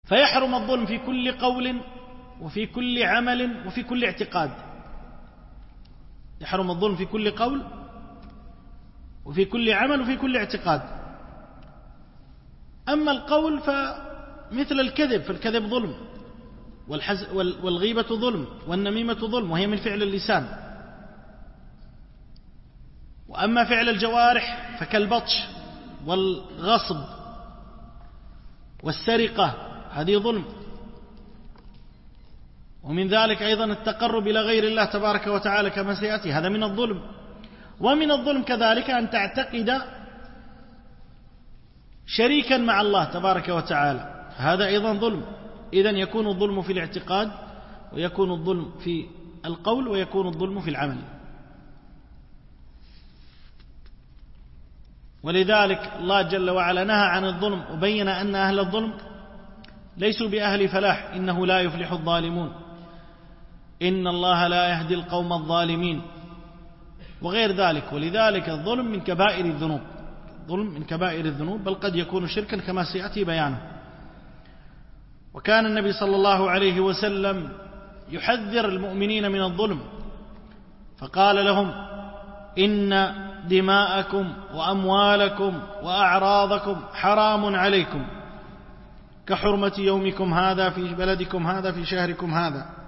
فيحرم الظلم في كل قول وفي كل عمل وفي كل اعتقاد. يحرم الظلم في كل قول وفي كل عمل وفي كل اعتقاد. أما القول فمثل الكذب، فالكذب ظلم، والغيبة ظلم، والنميمة ظلم، وهي من فعل اللسان. وأما فعل الجوارح فكالبطش والغصب والسرقة، هذه ظلم. ومن ذلك أيضا التقرب إلى غير الله تبارك وتعالى كما سيأتي، هذا من الظلم. ومن الظلم كذلك أن تعتقد شريكا مع الله تبارك وتعالى، هذا أيضا ظلم. إذن يكون الظلم في الاعتقاد، ويكون الظلم في القول، ويكون الظلم في العمل. ولذلك الله جل وعلا نهى عن الظلم، وبين أن أهل الظلم ليسوا بأهل فلاح، إنه لا يفلح الظالمون، إن الله لا يهدي القوم الظالمين، وغير ذلك. ولذلك الظلم من كبائر الذنوب، الظلم من كبائر الذنوب، بل قد يكون شركا كما سيأتي بيانه. وكان النبي صلى الله عليه وسلم يحذر المؤمنين من الظلم، فقال لهم: إن دماءكم وأموالكم وأعراضكم حرام عليكم كحرمة يومكم هذا في بلدكم هذا في شهركم هذا.